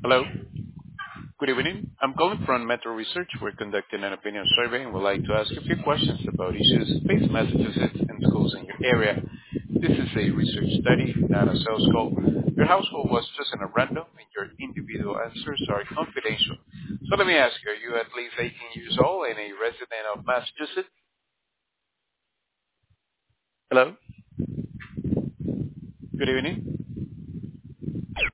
Hello. Good evening. I'm calling from Metro Research. We're conducting an opinion survey and would like to ask a few questions about issues facing Massachusetts and schools in your area. This is a research study, not a sales call. Your household was chosen at random and your individual answers are confidential. So let me ask you, are you at least 18 years old and a resident of Massachusetts? Hello. Good evening.